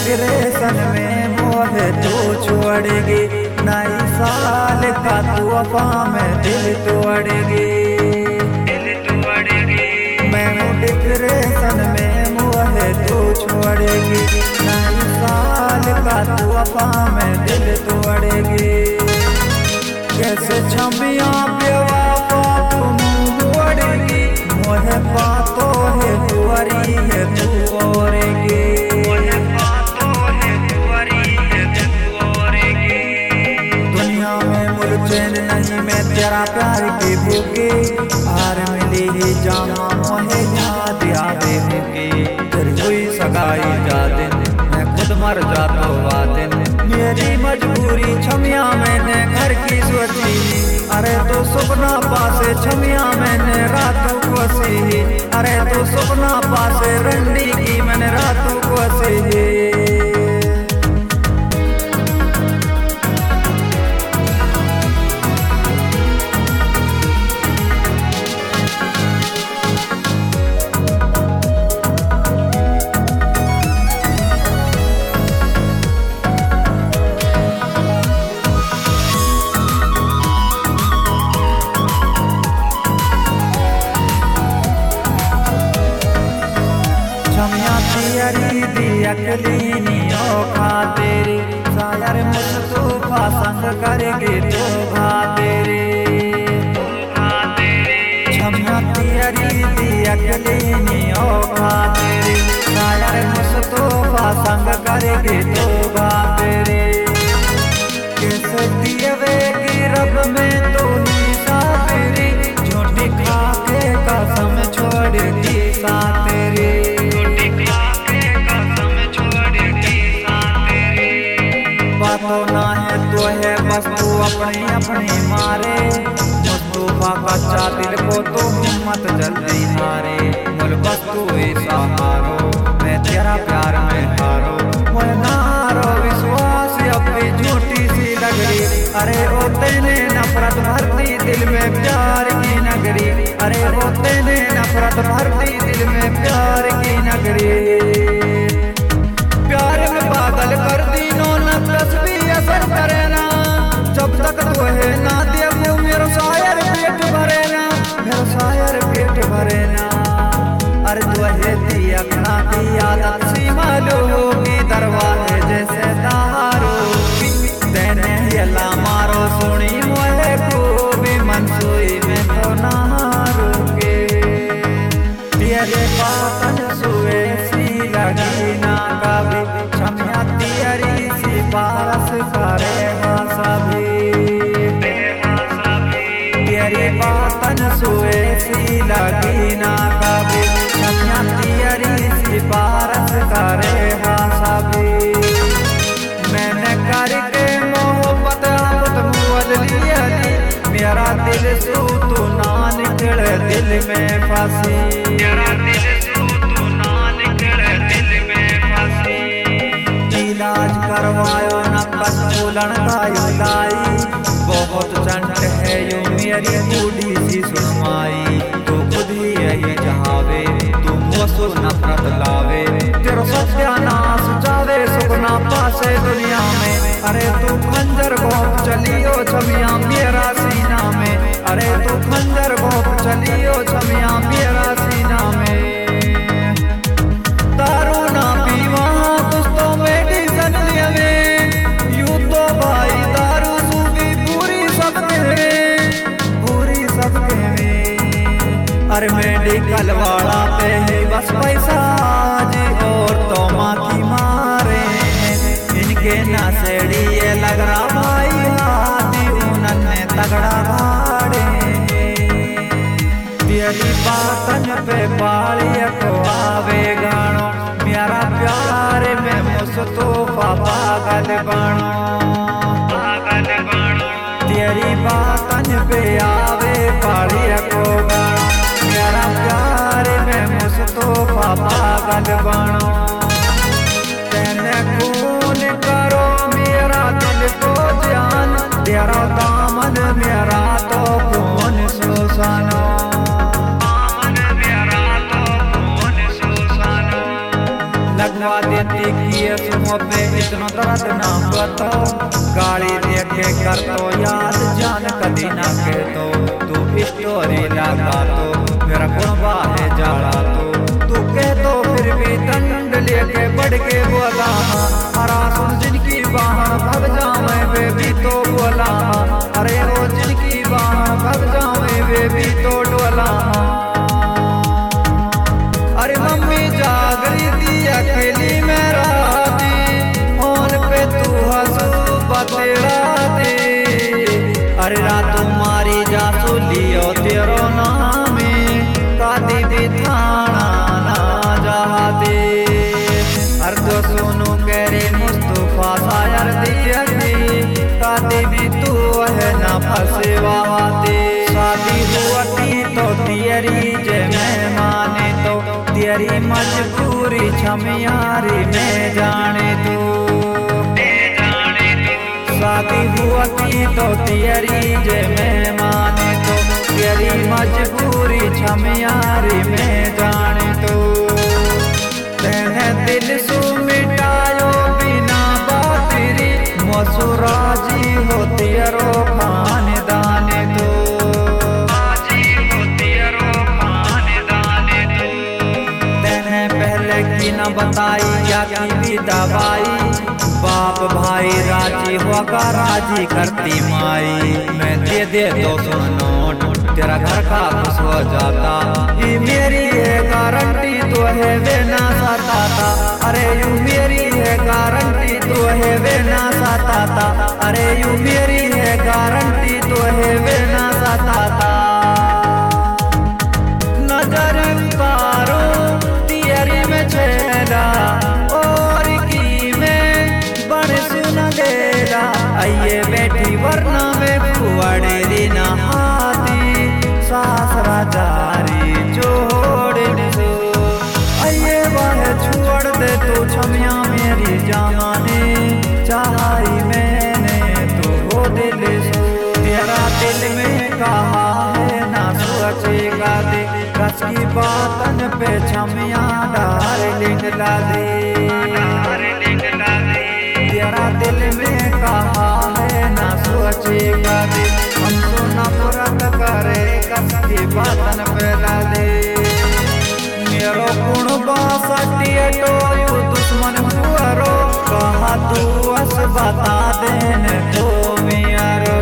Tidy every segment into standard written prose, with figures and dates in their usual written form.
Depression में मोहे तू छोड़ेगी, नई साल का तू वफा में दिल तोड़ेगी। मैं डिप्रेशन में मोहे तू छोड़ेगी, नई साल का तू वफा में दिल तोड़ेगी। कैसे छमिया बेवफा तुम मोड़ेगी, मोहे बातों है तुअरी है तू औरेगी। दुनिया में मुझ चैन नहीं, मैं तेरा प्यार की भूखी, हार मिली ही जहाँ मोहे याद आवे होगी। तेरी हुई सगाई जा दिन, मैं खुद मर जाता हुआ दिन। मेरी मजबूरी छमिया मैंने घर की सोची, अरे तो सपना पासे छमिया मैंने रातों को सी। अरे तो सपना पासे रंडी की मैंने रातों को सी। अकलीनी खातेरी शायर मुस्तफा संग करेगी तो खातेरी। छमिया तेरी दी अकलीनी खातेरी शायर मुस्तफा संग करेगी तो खातेरी। कैसे दिए की रब में तो सातेरी, झूठी खाके कसम छोड़ दी सातेरी। तो ना है तो है बस तू अपनी अपनी मारे, मुस्तफा कच्चा दिल को तो हिम्मत जल्दी हारे। बोल बस तू ऐसा हारो, मैं तेरा प्यार में हारो। बोल ना हारो विश्वास अपनी झूठी सी लगरी, अरे वो तेने नफरत भरती दिल में प्यार की नगरी। अरे वो तेने नफरत भरती दिल में प्यार की नगरी। प्यार में पागल कर दी तस्वीर असर करे ना, जब तक तो है ना देखो मेरा शायर पेट भरे ना, मेरा शायर पेट भरे ना। अरे तो है दी अपना की आदत सी मालूम होगी, दरवाजे जैसे दारो देने यला मारो सुनी मोहे को भी मनसुई में तो ना रोके। तेरे बातन सुए सी लगी ना कभी, छमिया तेरी पारस करे सभी। तेरी बातन सुए सी लगी ना कभी, छमिया तेरी सी पारस करे सभी। मैंने करके मोहब्बत बदली, मेरा दिल सू तू ना निकले दिल में फंसी। इलाज करवायो न बस फूलन का युलाई, बहुत चंट है यो मेरी बूढ़ी सी सुषमाई। तो खुद ही यही जहावे तू मुझसे नफरत लावे, तेरा सत्यानाश जावे सुगना पासे दुनिया में। अरे तू खंजर घोंप चलियो छमिया मेरा सीना में, अरे तू खंजर घोंप चलियो छमिया मेरा सीना में। दारू ना पी वहाँ कुछ तो मेडिसन में, यूं तो भाई दारू सूखी पूरी सबके में, पूरी सबके में। अरे मेडिकल वाला पे ही बस पैसा जी, और तो माखी मारे इनके नशेड़ी ये लग रहा भाई हाथी उन्होंने तगड़ा भाड़े। तेरी बातन पे पाली को आवे गानो, मेरा प्यार में मुस्तफा पागल बनो। तेरी बातन पे आवे पाली को गानो, मेरा प्यार में मुस्तफा पागल बनो। तेने खून करो मेरा दिल को जान, तेरा दामन मेरा तो खून सुसानो। लगवा देती कि सुबह पे इतना दर्द ना बताओ, गाड़ी देखे कर तो याद जान कदी ना कह तो, तू स्टोरी लगा तो मेरा कुणबा है जाड़ा तो, तू कह तो फिर भी दंड लेके बढ़ के बोला, हरा सुन जिनकी बाहर भग जावे वे भी तो बोला, अरे वो जिनकी बाहर भग जावे वे भी तो डोला। अरे मम्मी जाग रही थी अकेली में राती, फोन पे तू हंसू बतेरा दे, अरे रात मारी जासू लियो तेरो नामे, कादी भी थाना ना जाते, अर तो सुनू करे मुस्तफा शायर दिया कादी भी तू है ना फंसवाते, शादी हुआ तो तेरी जे मैं माने तो, तेरी मजबूरी छमियारी में जाने तू, शादी हुआ तो तेरी जे मैं माने तो, तेरी मजबूरी छमियारी में जाने तू, तेने दिल सु मिटायो बिना बातरी, मसुराजी हो तेरो खानदाने तो, की न बताई या की भी दवाई, बाप भाई राजी होगा राजी करती माई, मैं दे 200 नोट तेरा घर का खुश हो जाता, ये मेरी है गारंटी तो है वे ना सताता, अरे यू मेरी है गारंटी तो है वे ना सताता, अरे यू मेरी है गारंटी तो है वे ना सताता। नजर उतारो तियरी में छेड़ा और की में बड़ सुन देरा, आइए बेटी वरना में कुआड़े नहाती, सासरा जारी छोड़ दो, आइए वह छोड़ दे तू छमिया मेरी जाने, चाही मैंने तो वो दिल सो, तेरा दिल में कहा है ना सोचेगा दे, कस की बातन पे छमिया डार्लिंग ला दे, तेरा दिल में कहा है ना सोचेगा दे, हमको नफरत करे कस की बातन पे ला दे, मेरो कुणबा सटिए तो यू दुश्मन हुआरो, कहा तू अस बता देने तो मियारो,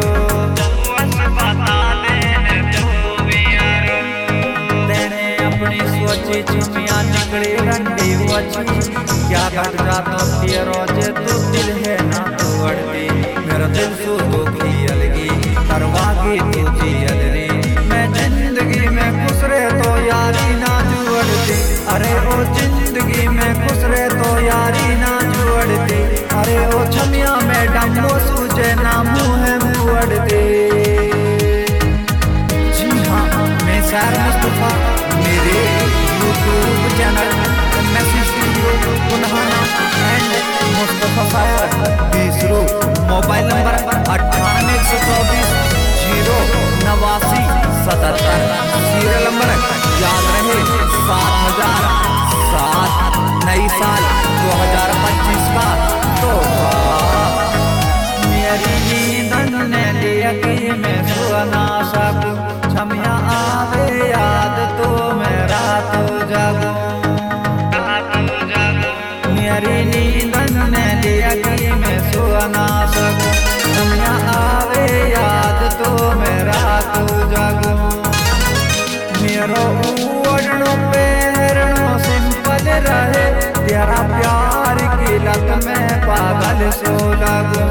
छमिया निकली रंडी वची, क्या घट जातो तेरो जे तू दिल है ना तोड़ती, मेरा दिल सो दुखी अलगी करवागी तुझी अलरी, मैं जिंदगी में खुश रहे तो यारी ना जुड़ती, अरे ओ जिंदगी में खुश रहे तो यारी ना जुड़ती, अरे ओ छमिया मैडम वो सूझे ना मुँह मुड़ती। जी हाँ, मैं शायर मुस्तफा, मेरे YouTube channel message studio Punhana and Mustafa शायर बीसरू, मोबाइल नंबर 9824 089 77, सीरियल नंबर याद रहे 7007, नई साल 2025 का तो मेरी नींद ने लिया कि मैं सो ना सकूं, छमिया आवे याद तो मेरा तो जागो, मेरी नींद ने लिया कि मैं सो ना सकूं, छमिया आवे याद तो मेरा तो जागो, मेरो ओढ़नो पहरनो सिंपल रहे, तेरा प्यार की लत में पागल सो लगूं,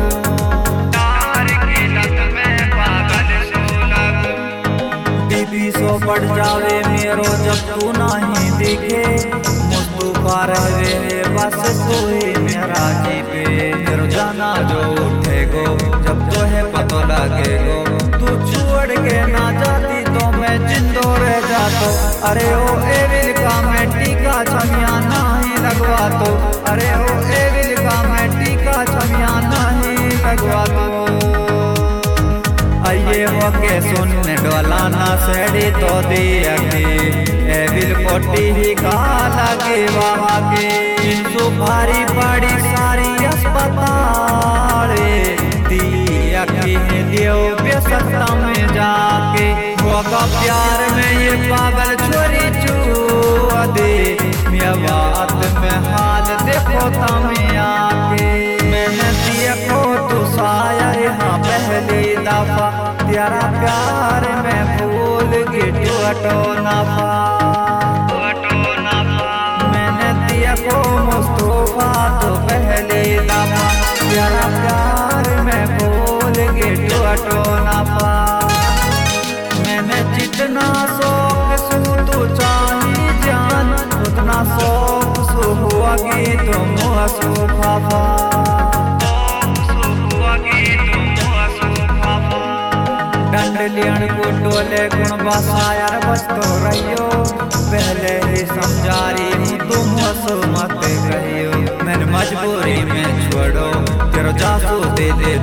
सो बढ़ जावे मेरो जब तू नहीं दिखे, मुस्तफा रहे बस तू ही मेरा जीवे, मेरो जाना जो उठेगो जब तो है पता लगेगो, तू छोड़ के ना जाती तो मैं जिंदो रह जातो, अरे ओ एविल का मैं टीका छमिया नहीं लगवा तो, अरे ओ एविल का मैं टीका छमिया नहीं लगवा तो, आइए होके सुन डोलाना सेड़ी तो दिया के ए बिल कोटी ही का लगे बाबा के इंसु भारी बड़ी सारी अस्पताल दिया के देव बेसत्ता में जाके होगा प्यार में ये पागल छोरी चूआ दे मिया बात में हाल देखो तमें आके मैंने देखो तू शायर हाँ पहली दफा तेरा प्यार में भूल के टूटो नफा मैंने देखो मुस्तफा तो पहली दफा तेरा प्यार में भूल के टूटो नफा मैंने जितना शौक सू तू चाही जान उतना शौक सू हुआ कि तुम हंसो खाफा डंडलियन को टोले गुण बसायर बस तो रहियो पहले ही समझारी हूँ तुम हंसो मत कहियो मैंने मजबूरी में छोड़ो तेरो जासू दे